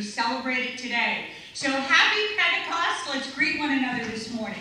celebrate it today. So happy Pentecost. Let's greet one another this morning.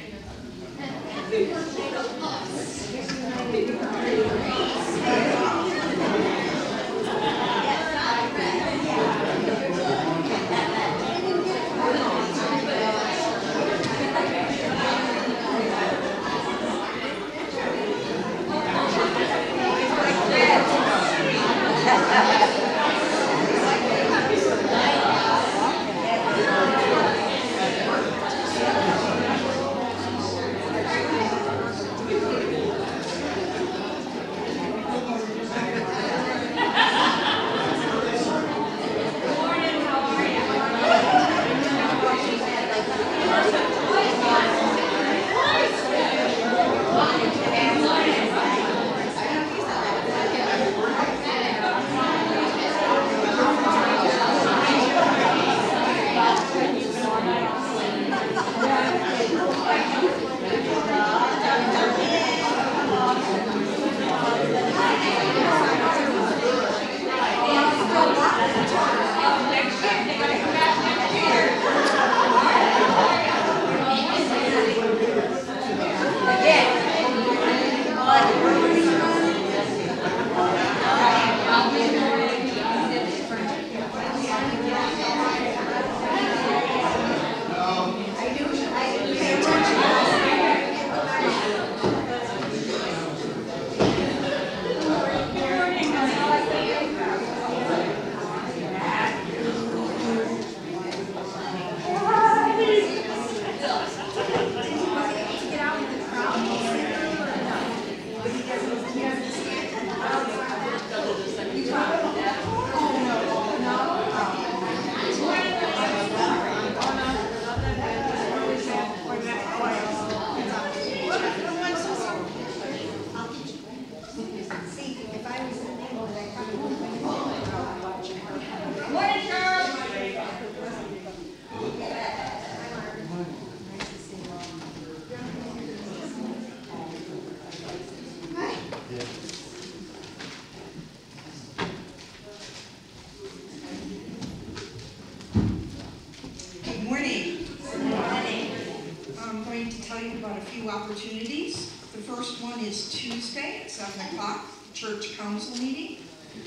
Opportunities. The first one is Tuesday at 7 o'clock, church council meeting.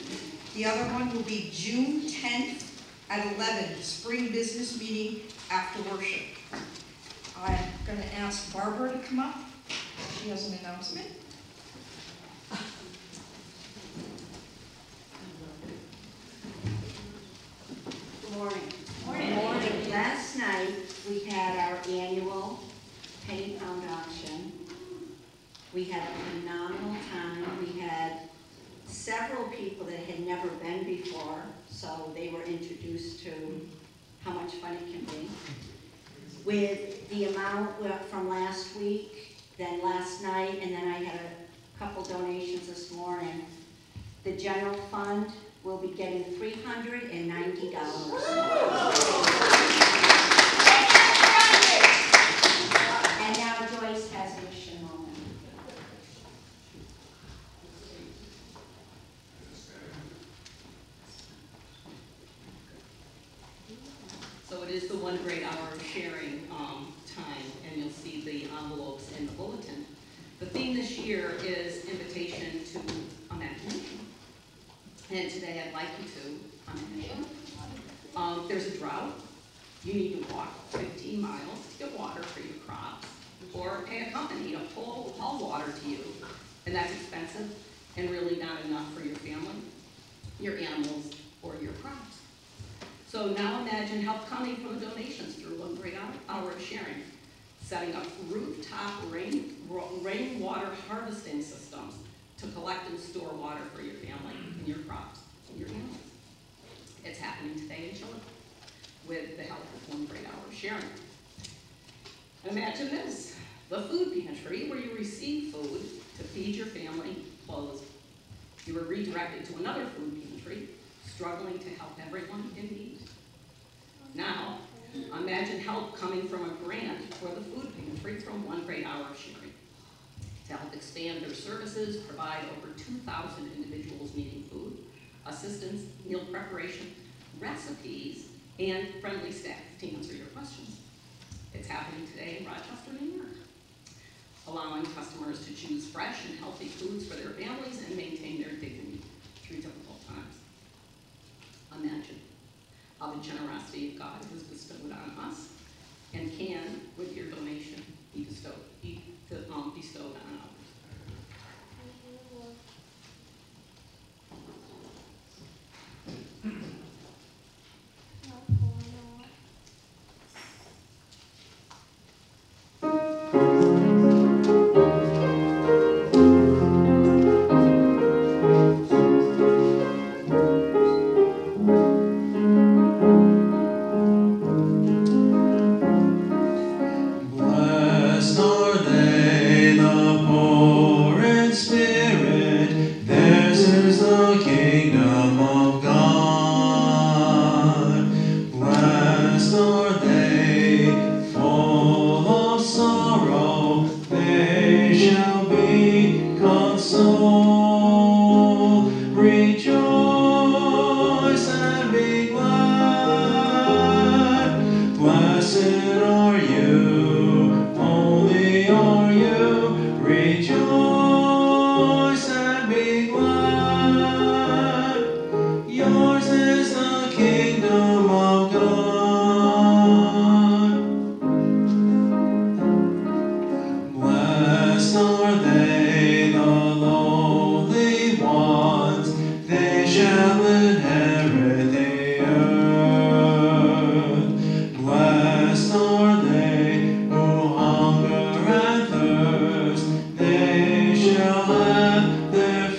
The other one will be June 10th at 11, spring business meeting after worship. I'm going to ask Barbara to come up. She has an announcement. Good morning. Good morning. Last night we had our annual penny pound auction. We had a phenomenal time. We had several people that had never been before, so they were introduced to how much fun it can be. With the amount from last week, then last night, and then I had a couple donations this morning, the general fund will be getting $390. And now Joyce has a mission moment. So it is the one great hour of sharing time, and you'll see the envelopes in the bulletin. The theme this year is invitation to imagination. And today I'd like you to imagine. There's a drought. You need to walk 15 miles to get water for your crops, or pay a company to haul water to you. And that's expensive and really not enough for your family, your animals, or your crops. So now imagine help coming from the donations through one great hour of sharing, setting up rooftop rainwater harvesting systems to collect and store water for your family and your crops and your animals. It's happening today in Chile with the help of one great hour of sharing. Imagine this, the food pantry where you receive food to feed your family closed. You were redirected to another food pantry, struggling to help everyone in need. Now, imagine help coming from a grant for the food pantry from one great hour of sharing to help expand their services, provide over 2,000 individuals needing food, assistance, meal preparation, recipes, and friendly staff to answer your questions. It's happening today in Rochester, New York, allowing customers to choose fresh and healthy foods for their families and maintain their dignity through difficult times. Imagine how the generosity of God is bestowed on us and can, with your donation, be bestowed on others. Blessed are they, the poor in spirit, theirs is the kingdom of God. Blessed are they, full of sorrow, they shall be consoled. Rejoice and be glad. Blessed are you, holy are you. Rejoice and be glad. Yours is the kingdom of God. Blessed are they, the lowly ones, they shall inherit the earth. Blessed are they who hunger and thirst, they shall have their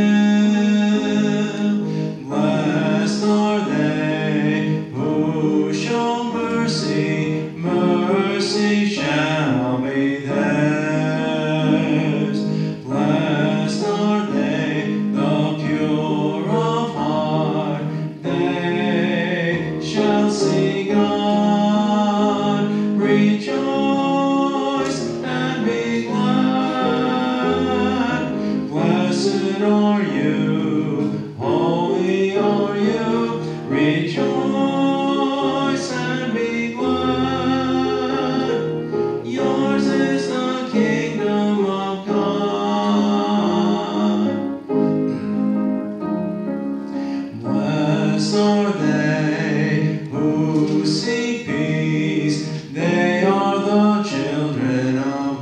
fill. Blessed are they who show mercy, mercy shall be theirs. Blessed are they, the pure of heart, they shall see God. Rejoice and be glad. Blessed are you, holy are you. Rejoice and be glad. Yours is the kingdom of God. Blessed are they who seek peace, they are the children of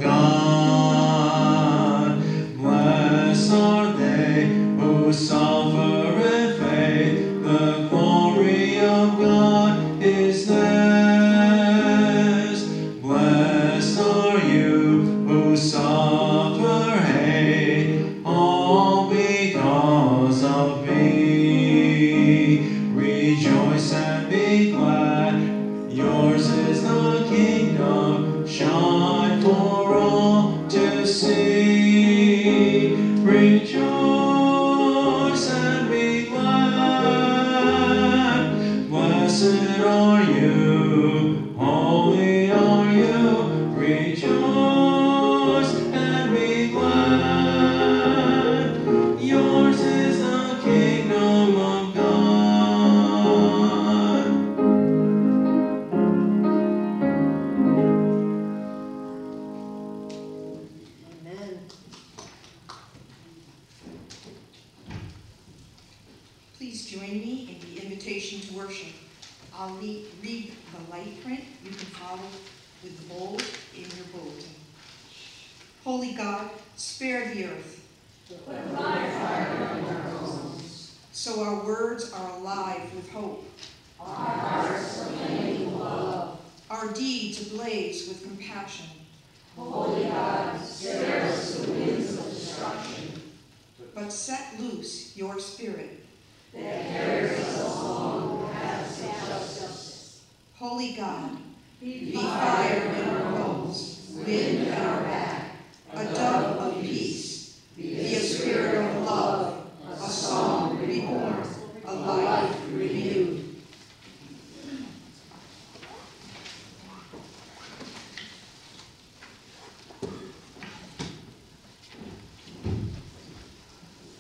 God. Blessed are they who suffer in faith, the glory of God is theirs. Blessed are you who suffer hate, all because of me. Rejoice and be glad, yours is the kingdom, shine for all to see. Rejoice and be glad. Blessed are you, holy are you. Rejoice and be glad. Yours is the kingdom of God. Amen. Please join me in the invitation to worship. I'll read the light print. You can follow with the bold in your bulletin. Holy God, spare the earth. So our words are alive with hope. Our hearts flame with love. Our deeds ablaze with compassion. Holy God, spare us the winds of destruction. But set loose your spirit. Holy God, be fire in our bones, wind at our back, a dove of peace, be a spirit of love, a song reborn, a life renewed.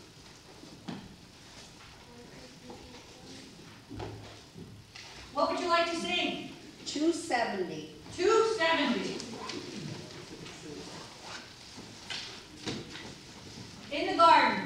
What would you like 270. 270. In the garden.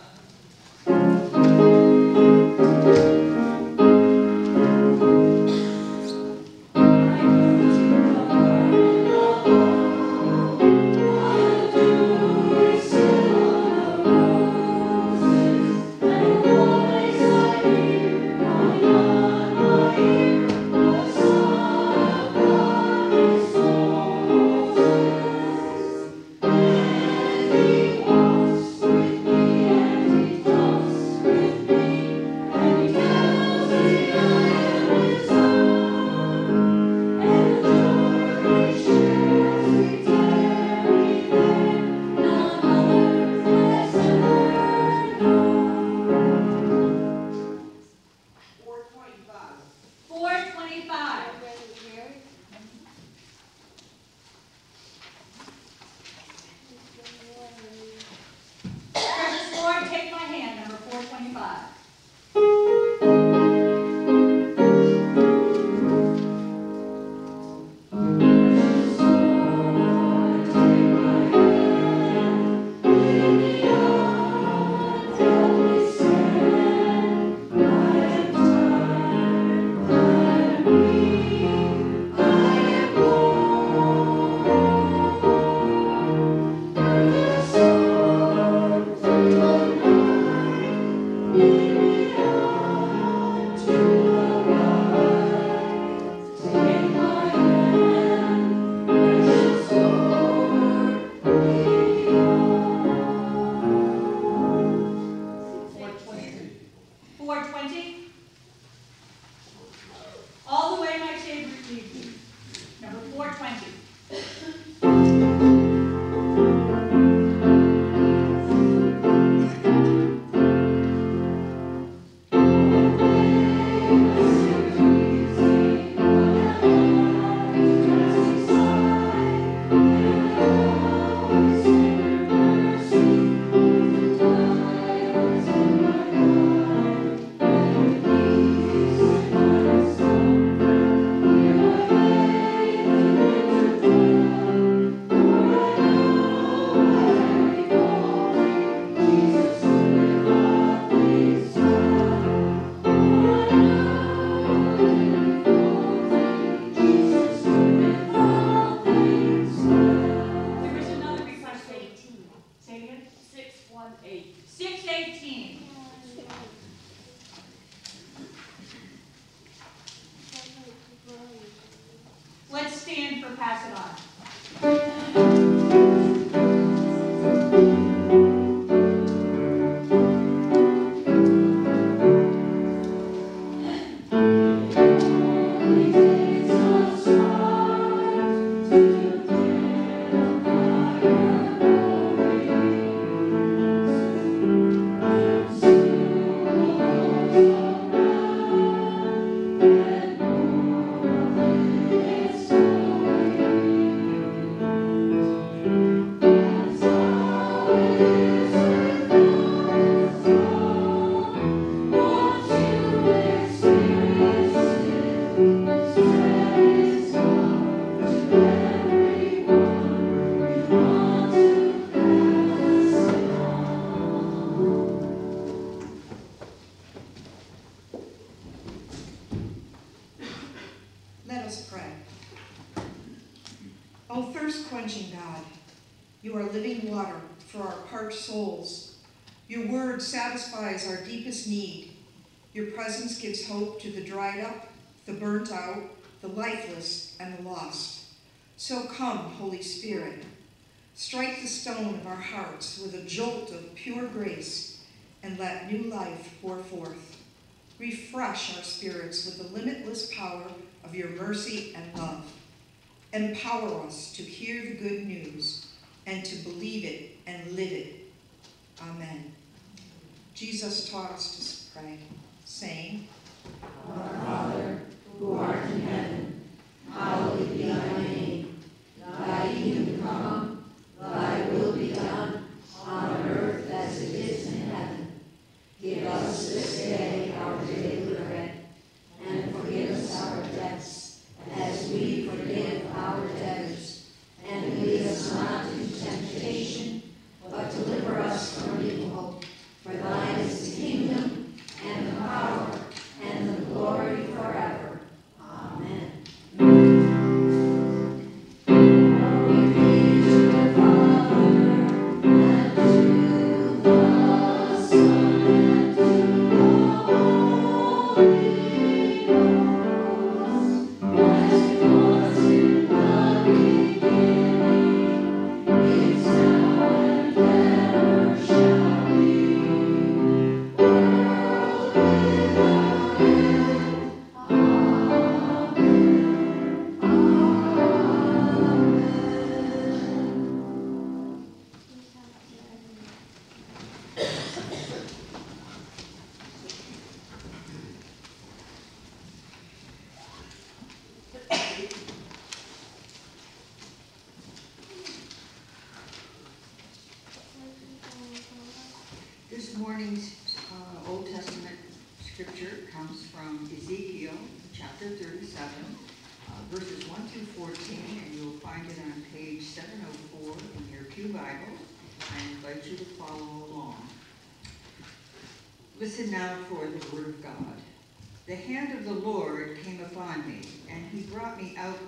Let's stand for pass it on. Let us pray. O thirst-quenching God, you are living water for our parched souls. Your word satisfies our deepest need. Your presence gives hope to the dried up, the burnt out, the lifeless, and the lost. So come, Holy Spirit, strike the stone of our hearts with a jolt of pure grace, and let new life pour forth. Refresh our spirits with the limitless power of your mercy and love. Empower us to hear the good news and to believe it and live it. Amen. Jesus taught us to pray, saying, Our Father, who art in heaven, hallowed be thy name. Thy kingdom come, thy will be done, on earth as it is in heaven. Give us this day our daily bread, and forgive us our debts, as 14, and you'll find it on page 704 in your pew Bible. I invite you to follow along. Listen now for the word of God. The hand of the Lord came upon me, and he brought me out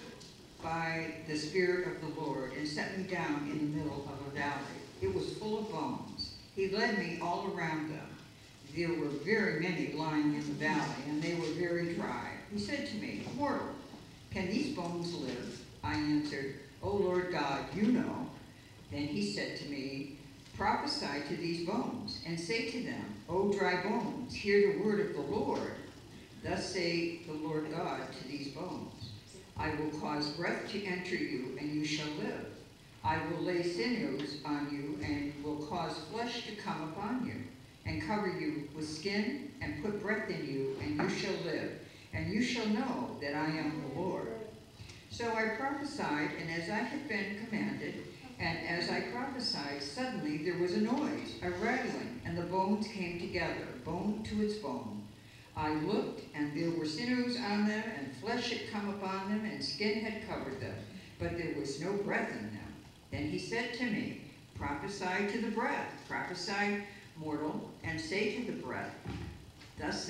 by the Spirit of the Lord and set me down in the middle of a valley. It was full of bones. He led me all around them. There were very many lying in the valley, and they were very dry. He said to me, "Mortal, can these bones live?" I answered, "O Lord God, you know." Then he said to me, "Prophesy to these bones, and say to them, O dry bones, hear the word of the Lord. Thus say the Lord God to these bones, I will cause breath to enter you, and you shall live. I will lay sinews on you, and will cause flesh to come upon you, and cover you with skin, and put breath in you, and you shall live, and you shall know that I am the Lord." So I prophesied, and as I had been commanded, and as I prophesied, suddenly there was a noise, a rattling, and the bones came together, bone to its bone. I looked, and there were sinews on them, and flesh had come upon them, and skin had covered them, but there was no breath in them. Then he said to me, "Prophesy to the breath, prophesy, mortal, and say to the breath, Thus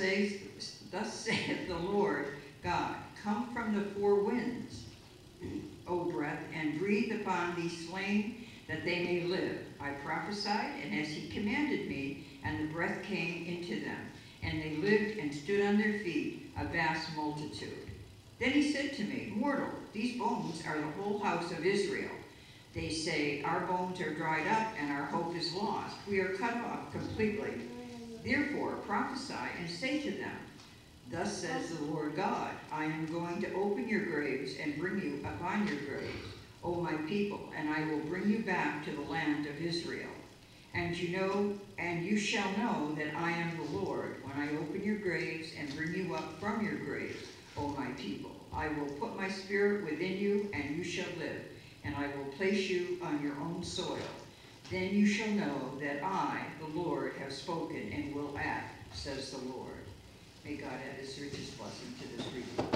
saith the Lord God, come from the four winds, O breath, and breathe upon these slain, that they may live." I prophesied, and as he commanded me, and the breath came into them, and they lived and stood on their feet, a vast multitude. Then he said to me, "Mortal, these bones are the whole house of Israel. They say, our bones are dried up, and our hope is lost. We are cut off completely. Therefore prophesy and say to them, Thus says the Lord God, I am going to open your graves and bring you upon your graves, O my people, and I will bring you back to the land of Israel. And you shall know that I am the Lord, when I open your graves and bring you up from your graves, O my people. I will put my spirit within you, and you shall live, and I will place you on your own soil. Then you shall know that I, the Lord, have spoken and will act, says the Lord. May God add his richest blessing to this reading.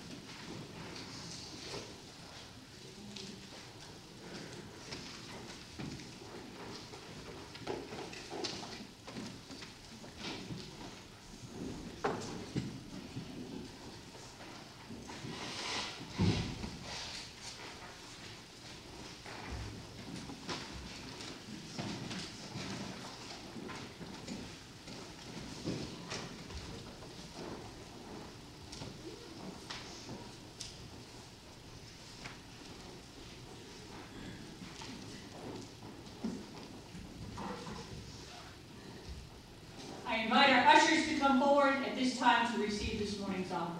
I invite our ushers to come forward at this time to receive this morning's offering.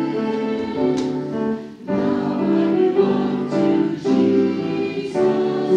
Now I belong to Jesus.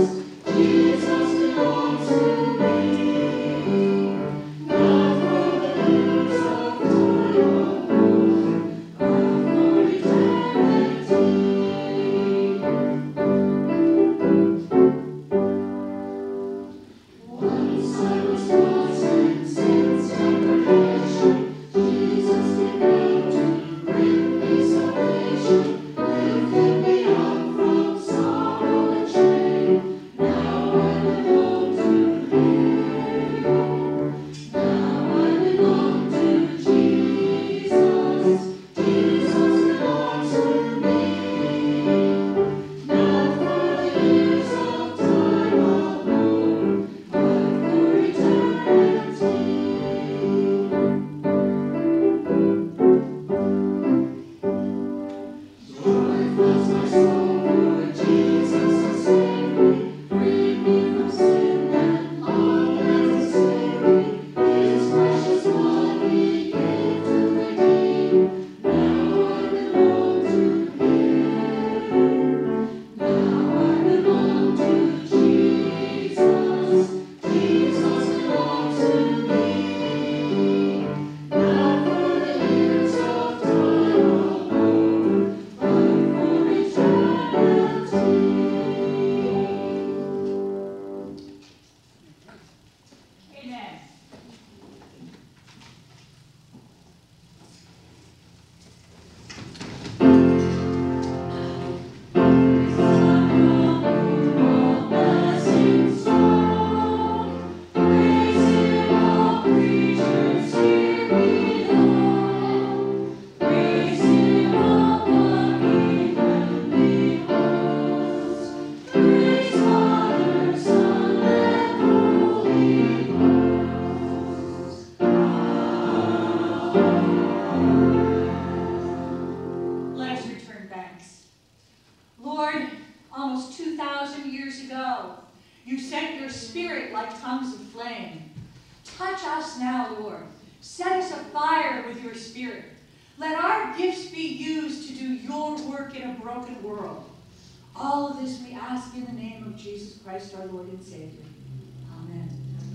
Spirit like tongues of flame. Touch us now, Lord. Set us afire with your Spirit. Let our gifts be used to do your work in a broken world. All of this we ask in the name of Jesus Christ, our Lord and Savior. Amen.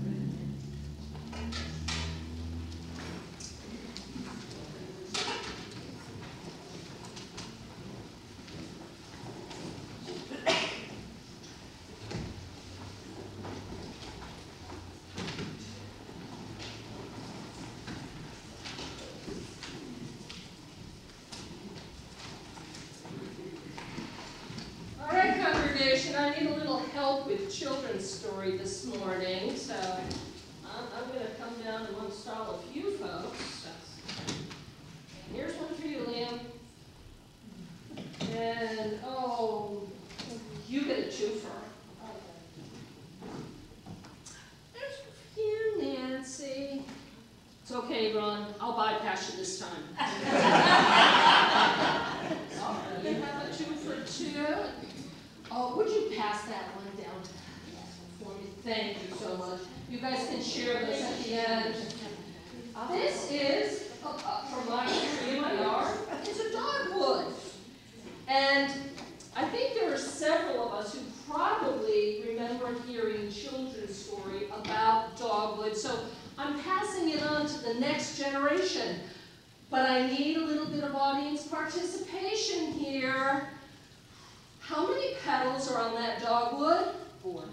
All right, congregation, I need a little help with children's story this morning, so I'm going to come down and install a few folks. Here's one for you, Liam. And, oh, you get a twofer. There's for you, Nancy. It's okay, Ron. I'll bypass you this time. You have a 2 for 2. Oh, would you pass that one down for me? Thank you so much. You guys can share this at the end. This is from my tree in my yard. It's a dogwood. And I think there are several of us who probably remember hearing children's story about dogwood. So I'm passing it on to the next generation. But I need a little bit of audience participation here. How many petals are on that dogwood? 4.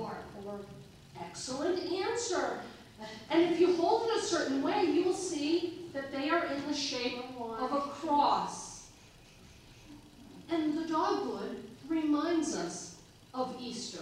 Excellent answer. And if you hold it a certain way, you will see that they are in the shape of a cross. And the dogwood reminds us of Easter.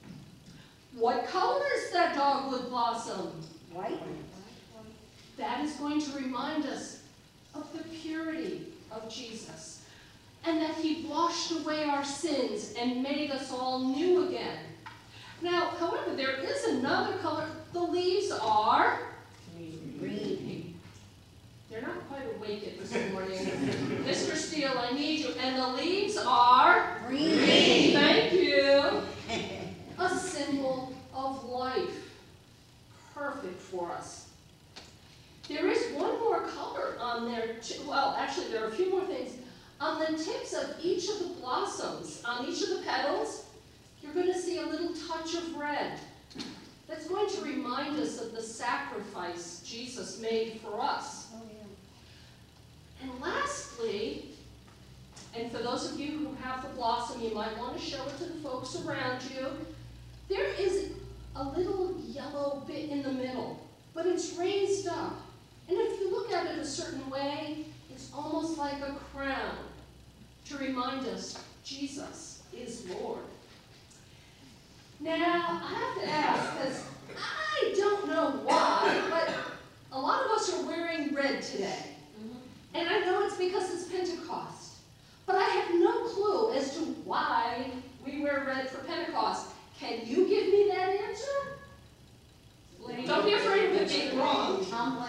What color is that dogwood blossom? White. That is going to remind us of the purity of Jesus, and that he washed away our sins and made us all new again. Now, however, there is another color. The leaves are Green. They're not quite awake yet this morning. Mr. Steele, I need you. And the leaves are Green. Thank you. A symbol of life. Perfect for us. There is one more color on there. Well, actually, there are a few more things. On the tips of each of the blossoms, on each of the petals, you're going to see a little touch of red. That's going to remind us of the sacrifice Jesus made for us. And lastly, and for those of you who have the blossom, you might want to show it to the folks around you, there is a little yellow bit in the middle, but it's raised up. And if you look at it a certain way, it's almost like a crown to remind us Jesus is Lord. Now, I have to ask, because I don't know why, but a lot of us are wearing red today. And I know it's because it's Pentecost. But I have no clue as to why we wear red for Pentecost. Can you give me that answer? Don't be afraid of it being wrong.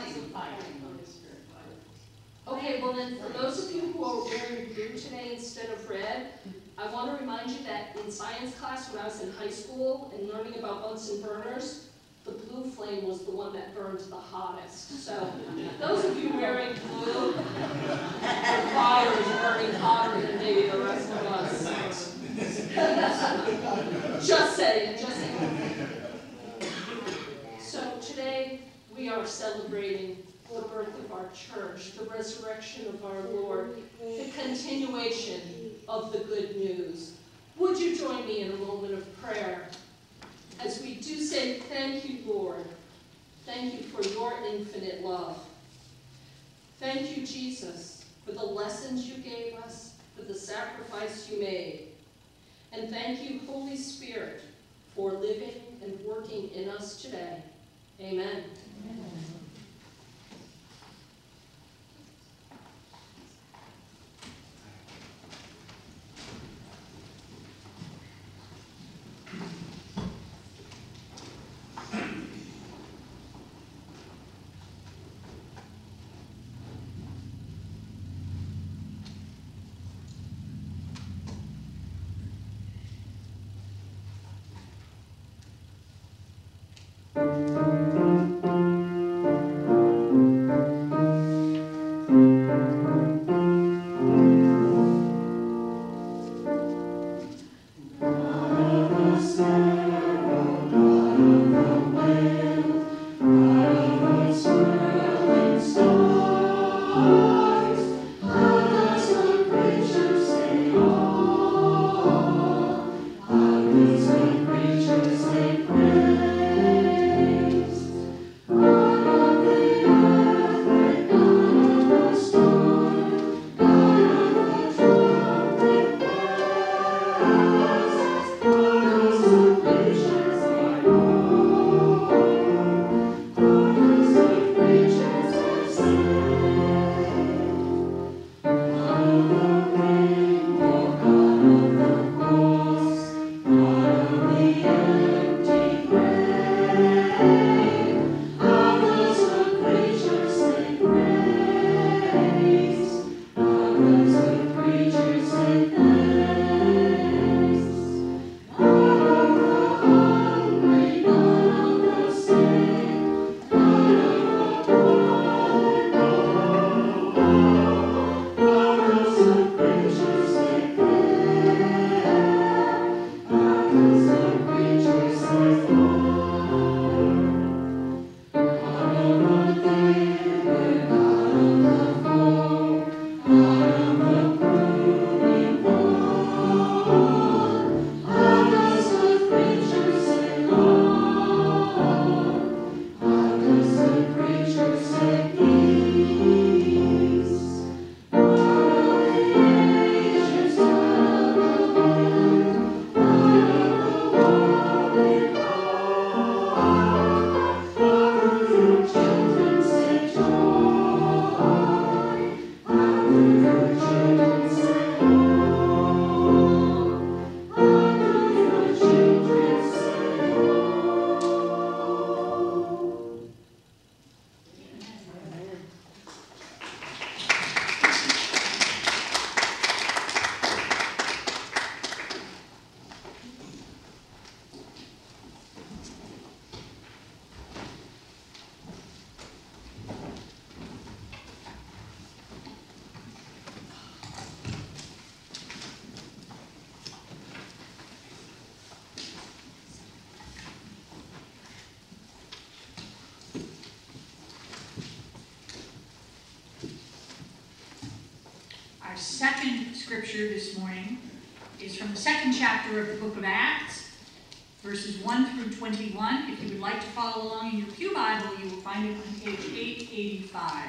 Okay, well then, for those of you who are wearing blue today instead of red, I want to remind you that in science class when I was in high school and learning about Bunsen burners, the blue flame was the one that burned the hottest. So those of you wearing blue, your fire is burning hotter than maybe the rest of us. Just saying, just saying. So today we are celebrating the birth of our church, the resurrection of our Lord, the continuation of the good news. Would you join me in a moment of prayer as we do say, thank you, Lord. Thank you for your infinite love. Thank you, Jesus, for the lessons you gave us, for the sacrifice you made. And thank you, Holy Spirit, for living and working in us today. Amen. Amen. Our second scripture this morning is from the second chapter of the book of Acts, verses 1 through 21. If you would like to follow along in your pew Bible, you will find it on page 885.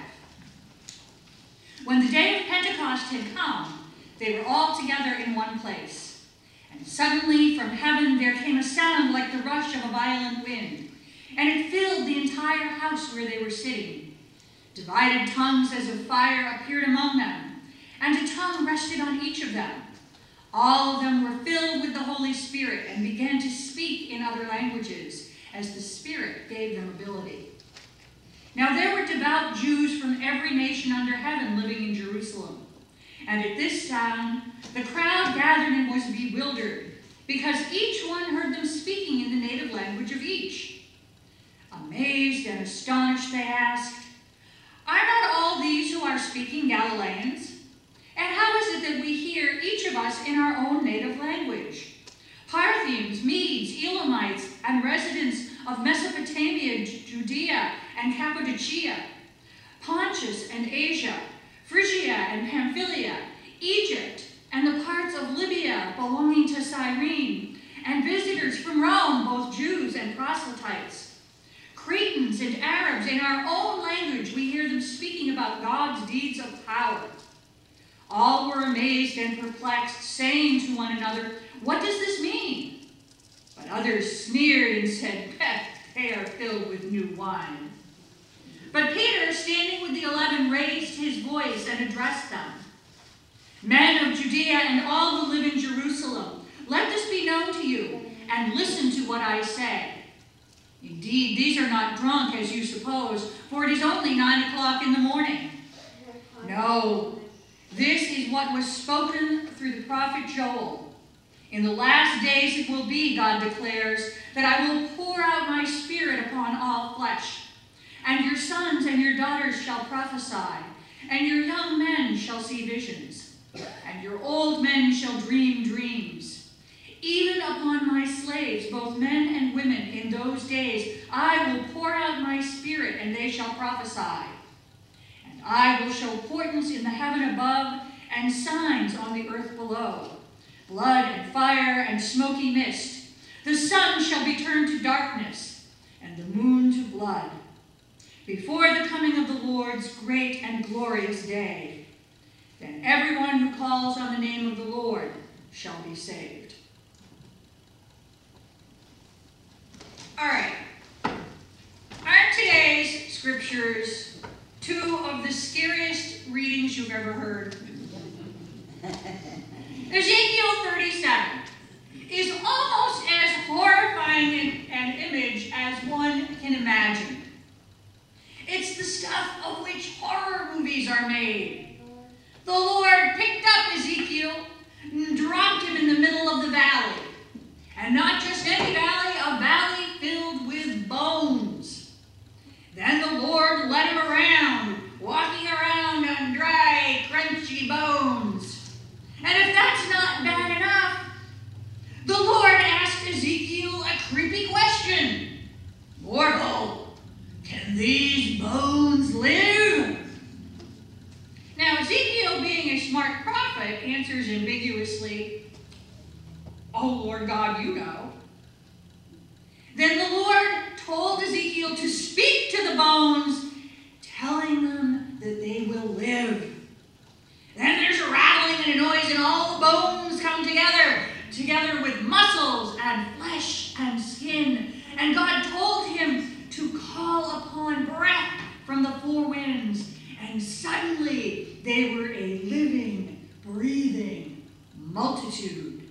When the day of Pentecost had come, they were all together in one place. And suddenly from heaven there came a sound like the rush of a violent wind, and it filled the entire house where they were sitting. Divided tongues as of fire appeared among them, and a tongue rested on each of them. All of them were filled with the Holy Spirit and began to speak in other languages as the Spirit gave them ability. Now there were devout Jews from every nation under heaven living in Jerusalem. And at this sound, the crowd gathered and was bewildered, because each one heard them speaking in the native language of each. Amazed and astonished, they asked, "Are not all these who are speaking Galileans? And how is it that we hear, each of us, in our own native language? Parthians, Medes, Elamites, and residents of Mesopotamia, Judea, and Cappadocia, Pontus and Asia, Phrygia and Pamphylia, Egypt, and the parts of Libya belonging to Cyrene, and visitors from Rome, both Jews and proselytes. Cretans and Arabs, in our own language we hear them speaking about God's deeds of power." All were amazed and perplexed, saying to one another, "What does this mean?" But others sneered and said, "They are filled with new wine." But Peter, standing with the 11, raised his voice and addressed them. "Men of Judea and all who live in Jerusalem, let this be known to you, and listen to what I say. Indeed, these are not drunk, as you suppose, for it is only 9 o'clock in the morning. No, this is what was spoken through the prophet Joel. In the last days it will be, God declares, that I will pour out my Spirit upon all flesh. And your sons and your daughters shall prophesy, and your young men shall see visions, and your old men shall dream dreams. even upon my slaves, both men and women, in those days I will pour out my Spirit, and they shall prophesy. And I will show portents in the heaven above, and signs on the earth below, blood and fire and smoky mist. The sun shall be turned to darkness, and the moon to blood, before the coming of the Lord's great and glorious day. Then everyone who calls on the name of the Lord shall be saved. All right. Aren't today's scriptures two of the scariest readings you've ever heard? Ezekiel 37 is almost as horrifying an image as one can imagine. It's the stuff of which horror movies are made. The Lord picked up Ezekiel and dropped him in the middle of the valley. And not just any valley, a valley filled with bones. Then the Lord led him around, walking around on dry, crunchy bones. And if that's not bad enough, the Lord asked Ezekiel a creepy question. Mortal, can these bones live? Now, Ezekiel, being a smart prophet, answers ambiguously, "Oh, Lord God, you know." Then the Lord told Ezekiel to speak to the bones, telling them that they will live. Then there's a rattling and a noise, and all the bones come together with muscles and flesh and skin. And God told him to call upon breath from the four winds. And suddenly they were a living, breathing multitude.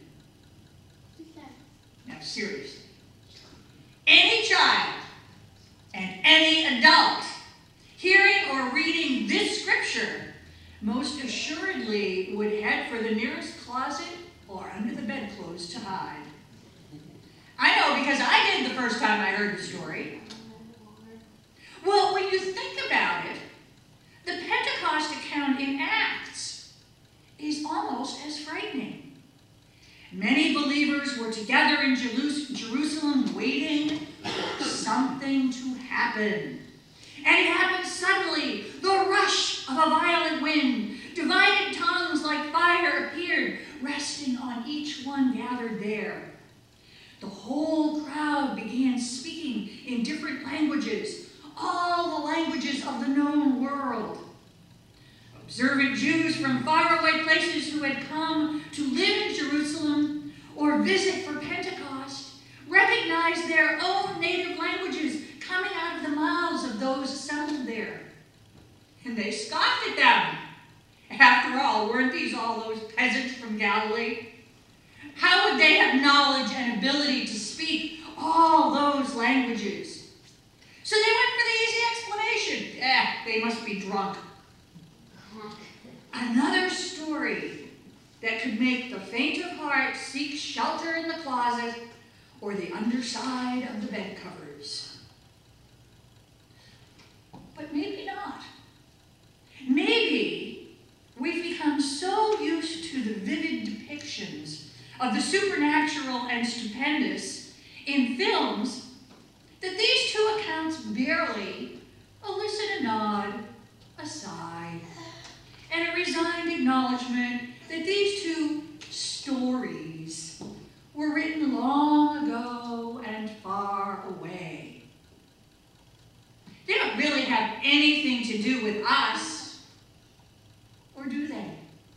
Now, seriously. Any child and any adult hearing or reading this scripture most assuredly would head for the nearest closet or under the bedclothes to hide. I know, because I did the first time I heard the story. Well, when you think about it, the Pentecost account in Acts is almost as frightening. Many believers were together in Jerusalem waiting for something to happen. And it happened suddenly. The rush of a violent wind, divided tongues like fire appeared, resting on each one gathered there. The whole crowd began speaking in different languages, all the languages of the known world. Observant Jews from faraway places who had come to live in Jerusalem or visit for Pentecost recognized their own native languages coming out of the mouths of those assembled there. And they scoffed at them. After all, weren't these all those peasants from Galilee? How would they have knowledge and ability to speak all those languages? So they went for the easy explanation. They must be drunk. Another story that could make the faint of heart seek shelter in the closet or the underside of the bed covers. But maybe not. Maybe we've become so used to the vivid depictions of the supernatural and stupendous in films that these two accounts barely elicit a nod, a sigh, and a resigned acknowledgement that these two stories were written long ago and far away. They don't really have anything to do with us, or do they?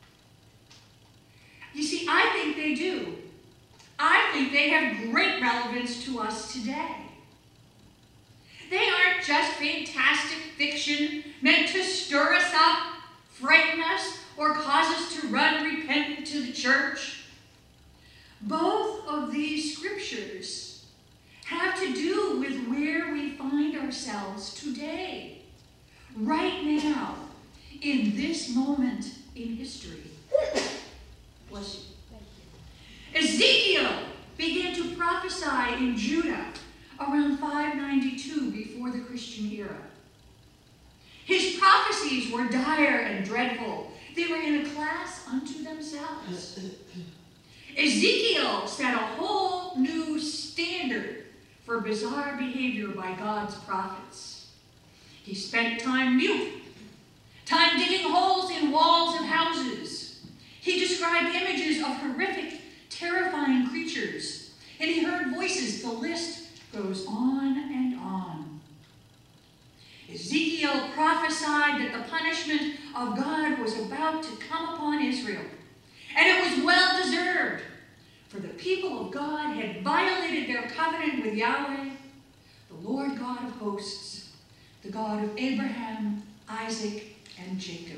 You see, I think they do. I think they have great relevance to us today. They aren't just fantastic fiction meant to stir us up, frighten us, or cause us to run repentant to the church. Both of these scriptures have to do with where we find ourselves today, right now, in this moment in history. Bless you. Ezekiel began to prophesy in Judah around 592 before the Christian era. His prophecies were dire and dreadful. They were in a class unto themselves. Ezekiel set a whole new standard for bizarre behavior by God's prophets. He spent time mute, time digging holes in walls of houses. He described images of horrific, terrifying creatures, and he heard voices. The list goes on and on. Ezekiel prophesied that the punishment of God was about to come upon Israel, and it was well deserved, for the people of God had violated their covenant with Yahweh, the Lord God of hosts, the God of Abraham, Isaac, and Jacob.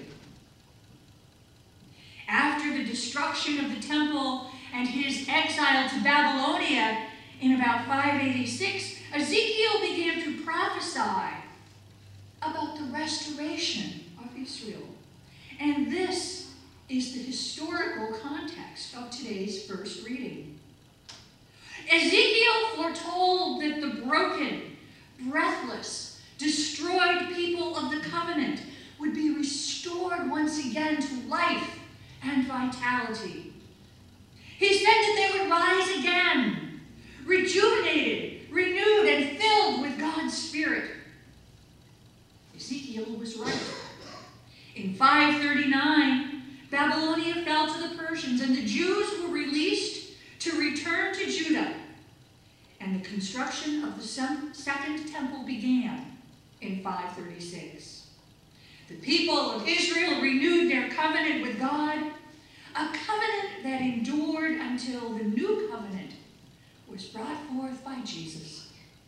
After the destruction of the temple and his exile to Babylonia in about 586, Ezekiel began to prophesy about the restoration of Israel. And this is the historical context of today's first reading. Ezekiel foretold that the broken, breathless, destroyed people of the covenant would be restored once again to life and vitality. He said that they would rise again, rejuvenated, renewed, and filled with God's Spirit. Ezekiel was right. In 539, Babylonia fell to the Persians, and the Jews were released to return to Judah. And the construction of the Second Temple began in 536. The people of Israel renewed their covenant with God, a covenant that endured until the new covenant was brought forth by Jesus.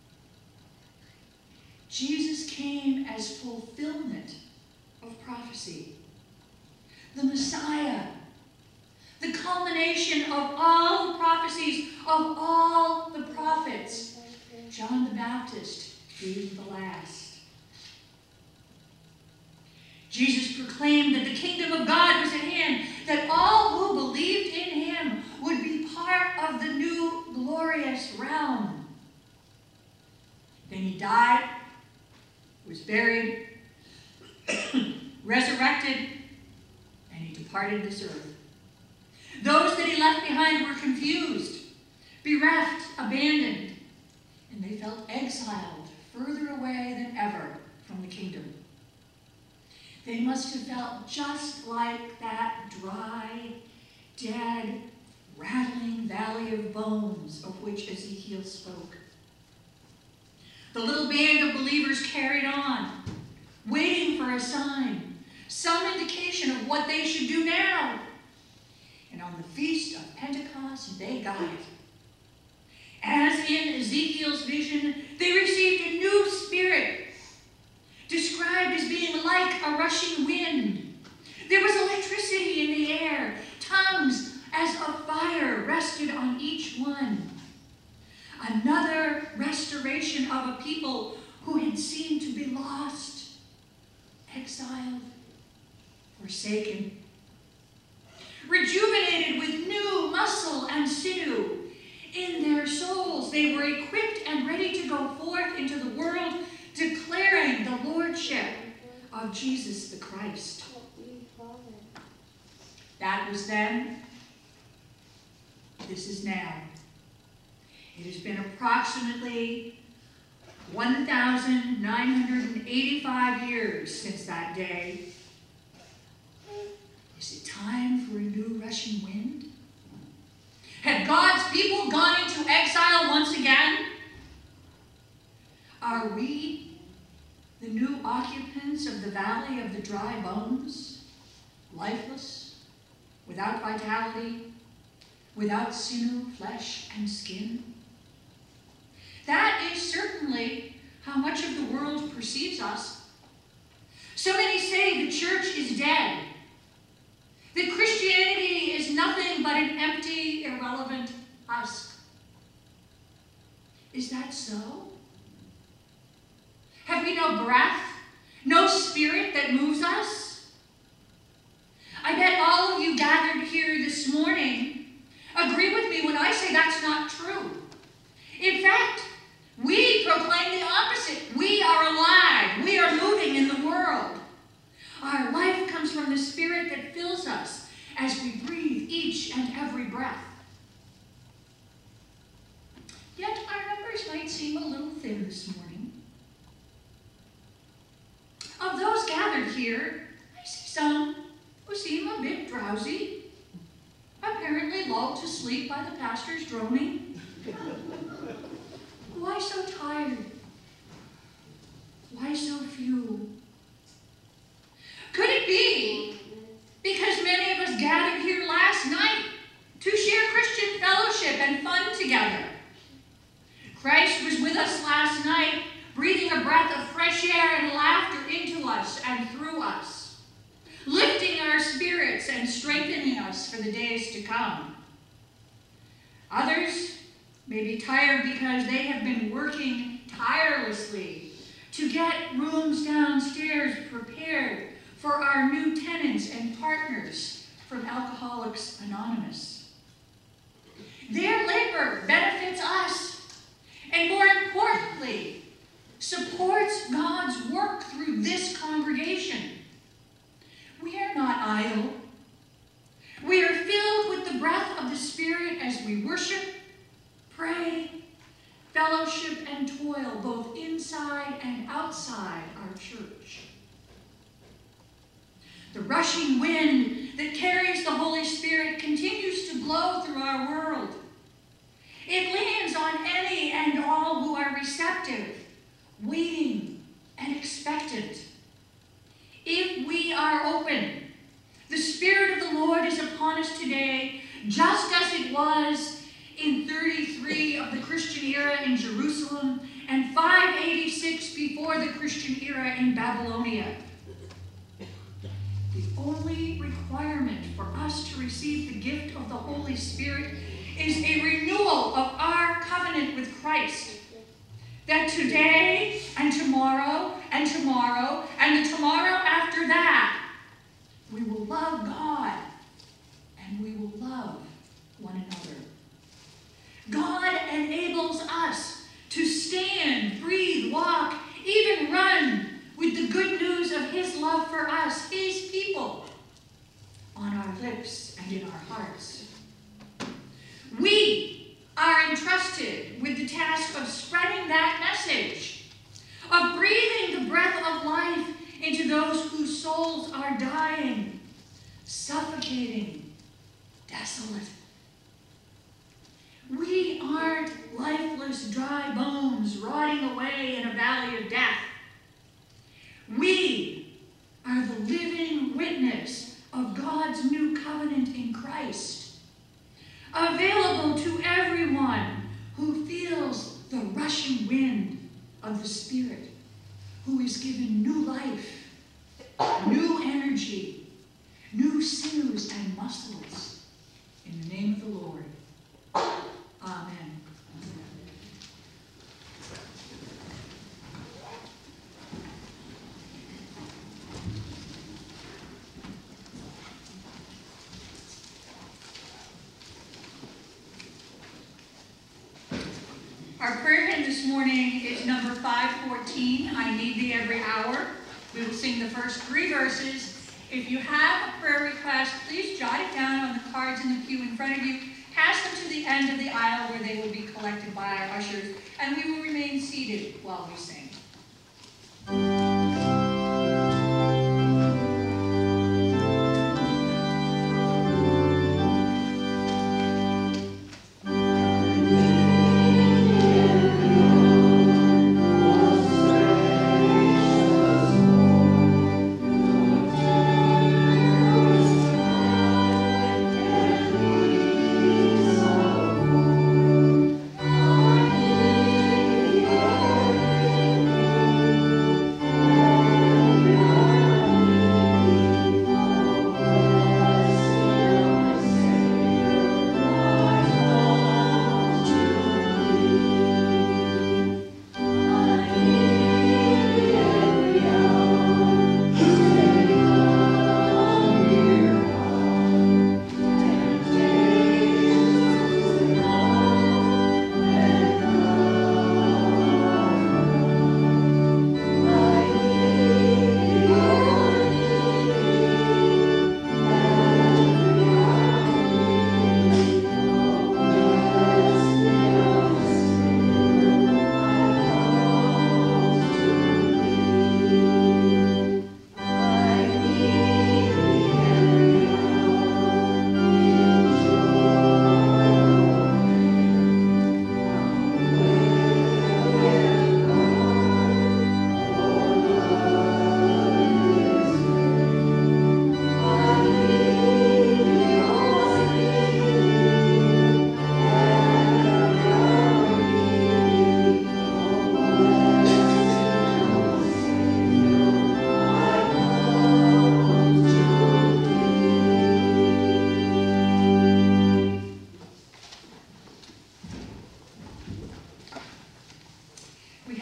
Jesus came as fulfillment of prophecy. The Messiah, the culmination of all the prophecies of all the prophets, John the Baptist being the last. Jesus proclaimed that the kingdom of God was at hand, that all who believed in him would be part of the new glorious realm. Then he died, was buried, resurrected, and he departed this earth. Those that he left behind were confused, bereft, abandoned, and they felt exiled further away than ever from the kingdom. They must have felt just like that dry, dead, rattling valley of bones of which Ezekiel spoke. The little band of believers carried on, waiting for a sign, some indication of what they should do now. And on the feast of Pentecost, they got it. As in Ezekiel's vision, they received a new spirit, described as being like a rushing wind. There was electricity in the air. Tongues as of fire rested on each one. Another restoration of a people who had seemed to be lost, exiled, forsaken. Rejuvenated with new muscle and sinew. In their souls, they were equipped and ready to go forth into the world, declaring the lordship of Jesus the Christ. That was then. This is now. It has been approximately 1,985 years since that day. Is it time for a new rushing wind? Have God's people gone into exile once again? Are we the new occupants of the valley of the dry bones, lifeless, without vitality, without sinew, flesh, and skin? That is certainly how much of the world perceives us. So many say the church is dead, that Christianity is nothing but an empty, irrelevant husk. Is that so? Have we no breath, no spirit that moves us? I bet all of you gathered here this morning agree with me when I say that's not true. In fact, we proclaim the opposite. We are alive. We are moving in the world. Our life comes from the Spirit that fills us as we breathe each and every breath. might seem a little thin this morning. Of those gathered here, I see some who seem a bit drowsy, apparently lulled to sleep by the pastor's droning. Why so tired? Why so few? Could it be because many of us gathered here last night to share Christian fellowship and fun together? Christ was with us last night, breathing a breath of fresh air and laughter into us and through us, lifting our spirits and strengthening us for the days to come. Others may be tired because they have been working tirelessly to get rooms downstairs prepared for our new tenants and partners from Alcoholics Anonymous. Their labor benefits us, and more importantly, supports God's work through this congregation. We are not idle. We are filled with the breath of the Spirit as we worship, pray, fellowship, and toil both inside and outside our church. The rushing wind that carries the Holy Spirit continues to blow through our world. It lands on any and all who are receptive, waiting, and expectant. If we are open, the Spirit of the Lord is upon us today, just as it was in 33 of the Christian era in Jerusalem and 586 before the Christian era in Babylonia. The only requirement for us to receive the gift of the Holy Spirit is a renewal of our covenant with Christ. That today and tomorrow and tomorrow and the tomorrow after that, we will love God and we will love one another. God enables us to stand, breathe, walk, even run with the good news of his love for us, his people, on our lips and in our hearts. We are entrusted with the task of spreading that message, of breathing the breath of life into those whose souls are dying, suffocating, desolate. We aren't lifeless, dry bones rotting away in a valley of death. We are the living witness of God's new covenant in Christ, available to everyone who feels the rushing wind of the Spirit, who is given new life, new energy, new sinews and muscles. In the name of the Lord, amen. Our prayer hymn this morning is number 514, I Need Thee Every Hour. We will sing the first 3 verses. If you have a prayer request, please jot it down on the cards in the pew in front of you. Pass them to the end of the aisle where they will be collected by our ushers, and we will remain seated while we sing.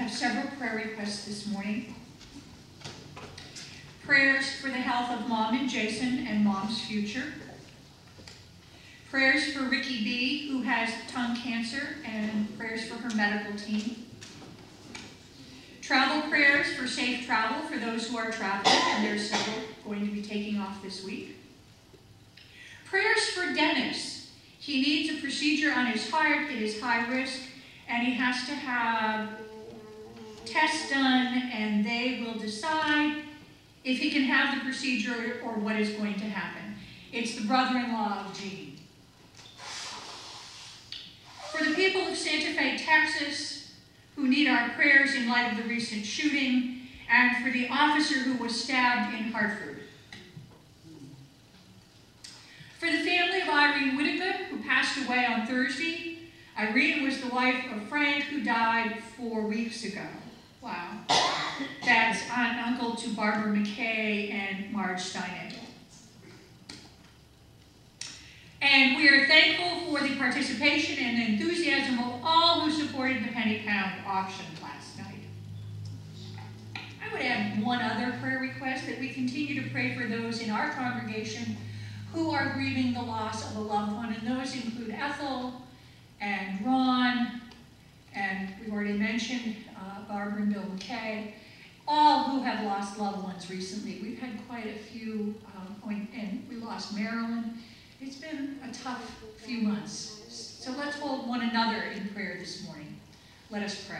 have several prayer requests this morning. Prayers for the health of Mom and Jason and Mom's future. Prayers for Ricky B., who has tongue cancer, and prayers for her medical team. Travel prayers for safe travel for those who are traveling, and there's several going to be taking off this week. Prayers for Dennis. He needs a procedure on his heart. It is high risk, and he has to have tests done, and they will decide if he can have the procedure or what is going to happen. It's the brother-in-law of Jean. For the people of Santa Fe, Texas, who need our prayers in light of the recent shooting, and for the officer who was stabbed in Hartford. For the family of Irene Whittaker, who passed away on Thursday. Irene was the wife of Frank, who died 4 weeks ago. Wow. That's aunt and uncle to Barbara McKay and Marge Steinegel. And we are thankful for the participation and enthusiasm of all who supported the penny pound auction last night. I would add one other prayer request, that we continue to pray for those in our congregation who are grieving the loss of a loved one, and those include Ethel and Ron, and we've already mentioned Barbara and Bill McKay, all who have lost loved ones recently. We've had quite a few, and we lost Marilyn. It's been a tough few months. So let's hold one another in prayer this morning. Let us pray.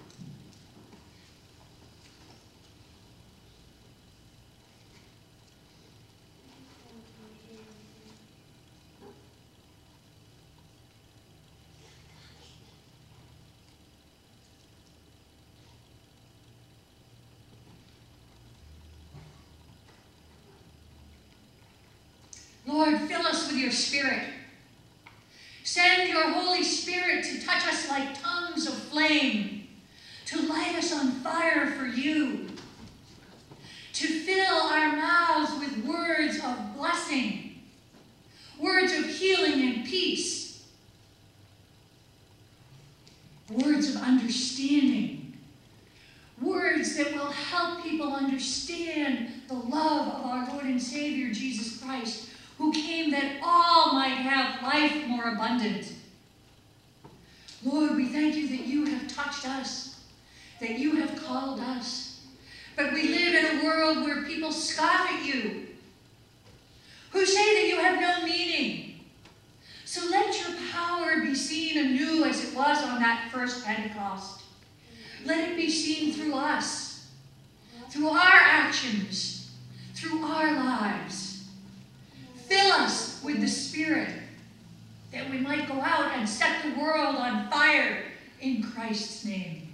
Lord, fill us with your Spirit. Send your Holy Spirit to touch us like tongues of flame, to light us on fire for you, to fill our mouths with words of blessing, words of healing and peace, words of understanding, words that will help people understand the love of our Lord and Savior, Jesus Christ, who came that all might have life more abundant. Lord, we thank you that you have touched us, that you have called us. But we live in a world where people scoff at you, who say that you have no meaning. So let your power be seen anew as it was on that first Pentecost. Let it be seen through us, through our actions, through our lives. Fill us with the Spirit, that we might go out and set the world on fire in Christ's name.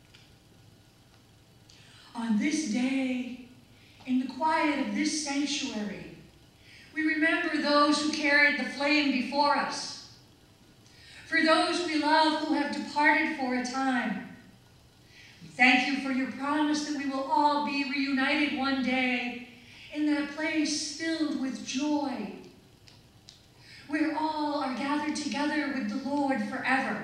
On this day, in the quiet of this sanctuary, we remember those who carried the flame before us. For those we love who have departed for a time, we thank you for your promise that we will all be reunited one day in that place filled with joy, where all are gathered together with the Lord forever.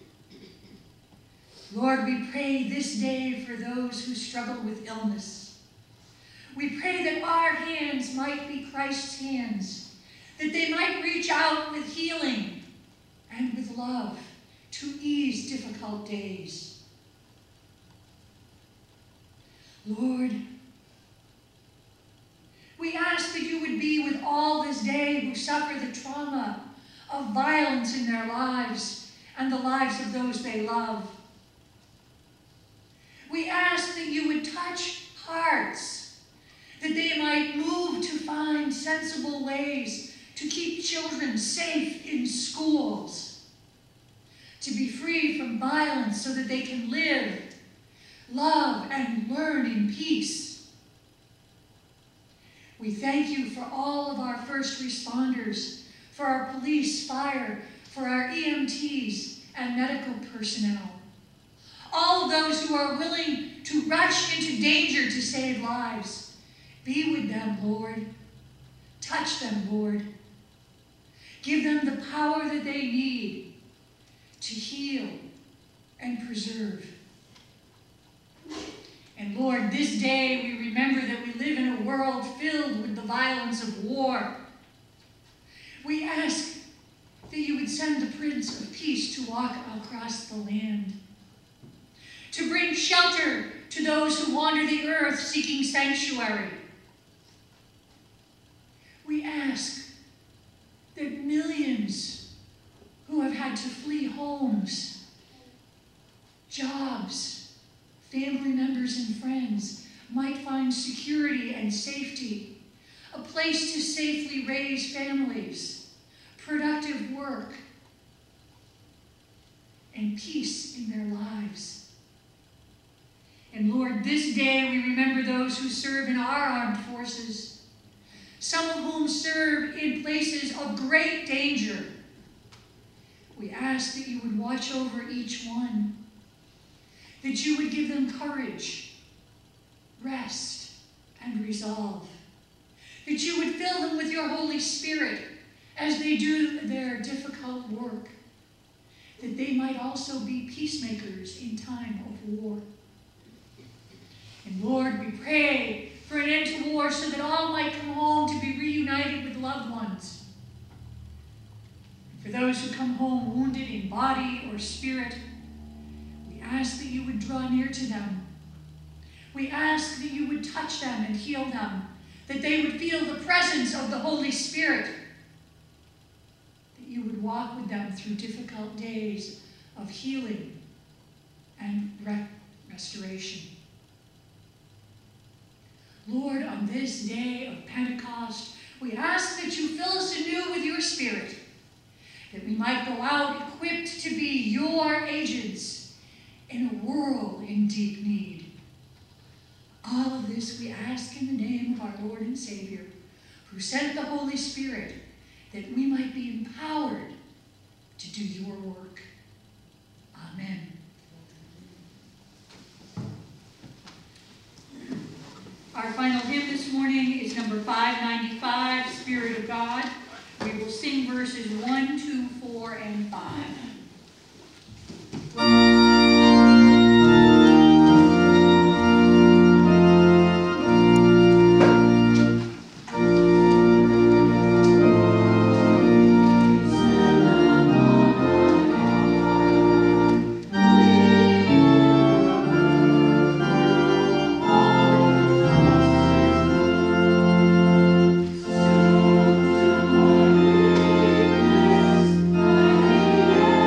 Lord, we pray this day for those who struggle with illness. We pray that our hands might be Christ's hands, that they might reach out with healing and with love to ease difficult days. Lord, we ask that you would be with all this day who suffer the trauma of violence in their lives and the lives of those they love. We ask that you would touch hearts, that they might move to find sensible ways to keep children safe in schools, to be free from violence so that they can live, love, and learn in peace. We thank you for all of our first responders, for our police, fire, for our EMTs and medical personnel. All of those who are willing to rush into danger to save lives. Be with them, Lord. Touch them, Lord. Give them the power that they need to heal and preserve. And Lord, this day we remember that we live in a world filled with the violence of war. We ask that you would send the Prince of Peace to walk across the land, to bring shelter to those who wander the earth seeking sanctuary. We ask that millions who have had to flee homes, jobs, family members and friends might find security and safety, a place to safely raise families, productive work, and peace in their lives. And Lord, this day we remember those who serve in our armed forces, some of whom serve in places of great danger. We ask that you would watch over each one, that you would give them courage, rest, and resolve, that you would fill them with your Holy Spirit as they do their difficult work, that they might also be peacemakers in time of war. And Lord, we pray for an end to war so that all might come home to be reunited with loved ones. For those who come home wounded in body or spirit, we ask that you would draw near to them. We ask that you would touch them and heal them, that they would feel the presence of the Holy Spirit, that you would walk with them through difficult days of healing and restoration. Lord, on this day of Pentecost, we ask that you fill us anew with your Spirit, that we might go out equipped to be your agents in a world in deep need. All of this we ask in the name of our Lord and Savior, who sent the Holy Spirit, that we might be empowered to do your work. Amen. Our final hymn this morning is number 595, Spirit of God. We will sing verses 1, 2, 4, and 5. Spirit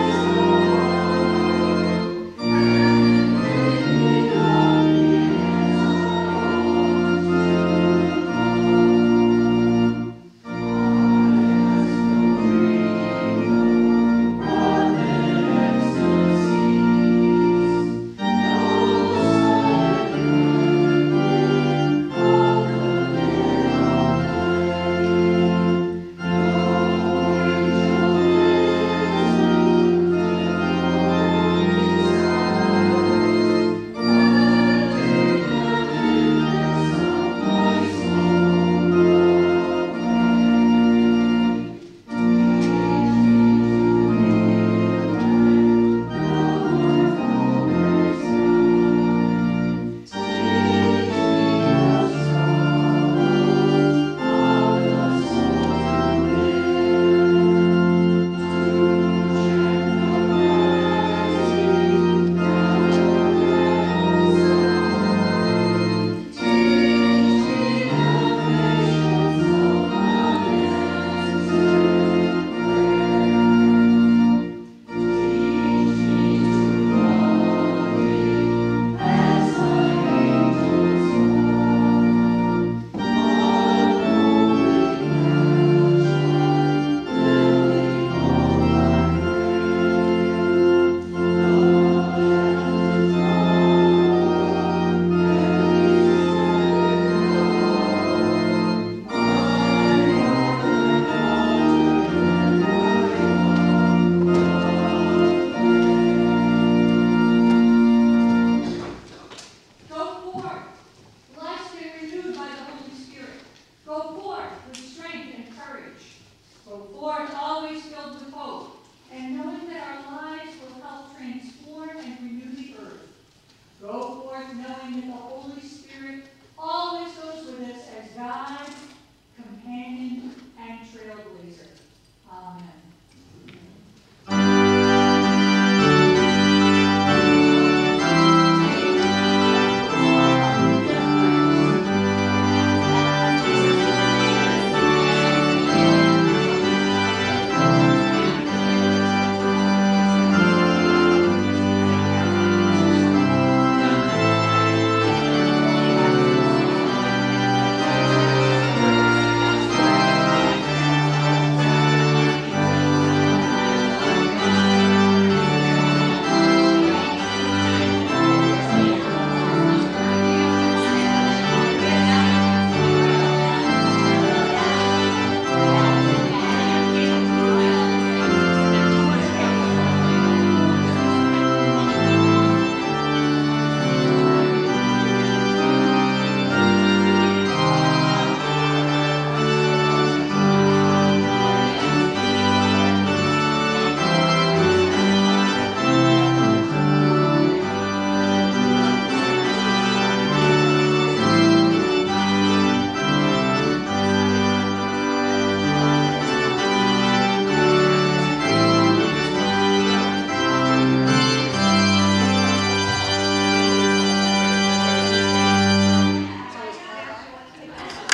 knowing that the Holy Spirit always goes with us as guide, companion, and trailblazer. Amen.